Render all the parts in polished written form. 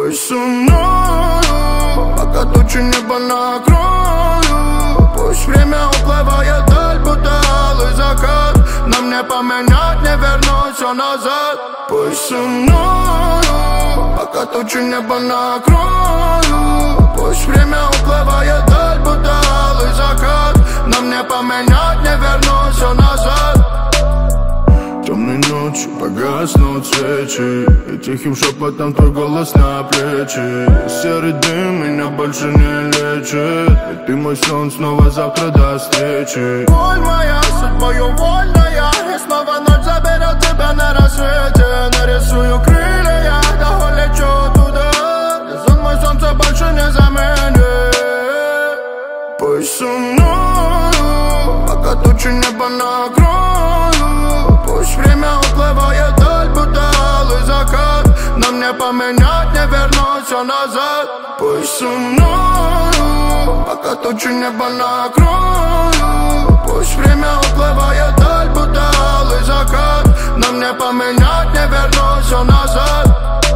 Пусть со мною, пока тучи небо накрою. Пусть время уплывает даль, будто алый закат. Нам не поменять, не вернуть все назад. Пусть со мною, пока тучи небо накрою. Пусть время уплывает даль, будто алый закат. Нам не поменять, не вернуть все назад. Темной ночью погаснут свечи, и тихим шепотом твой голос на плечи. Серый дым меня больше не лечит, ведь ты мой сон, снова завтра до встречи. Боль моя, судьбою вольная, и снова ночь заберет тебя на рассвете. Нарисую крылья, да улечу туда, и сон мой солнце больше не заменит. Пусть со мною, пока тучи небо накрою. Пусть время уплывает даль, будто алый закат. Нам не поменять, не вернуть все назад. Пусть со мною, пока тучи небо накрою. Пусть время уплывает даль, будто алый закат. Нам не поменять, не вернуть все назад.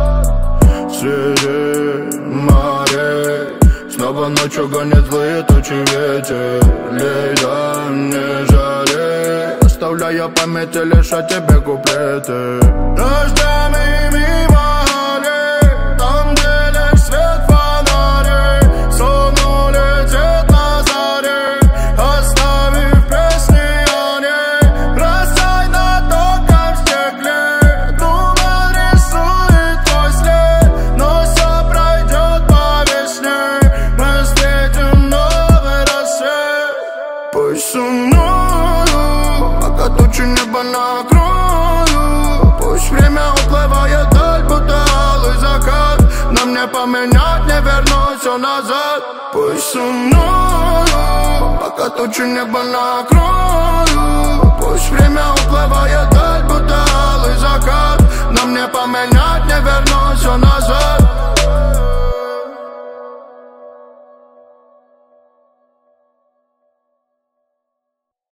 Среди морей снова ночью гонит злые тучи ветер. Лейла, не жалей, оставляя в памяти лишь о тебе куплеты. Рожденный мимо аллей, там где лишь свет фонарей. Сон улетит на заре, оставив песни о ней. Бросай на тонком стекле, туман рисует твой след. Но все пройдет по весне, мы встретим новый рассвет. Пусть со мною, пока тучи небо накрою. Пусть время уплывает даль, будто алый закат. Нам не поменять, не вернуть все назад. Пусть со мною, пока тучи небо накрою. Пусть время уплывает даль, будто алый закат. Нам не поменять, не вернуть все назад.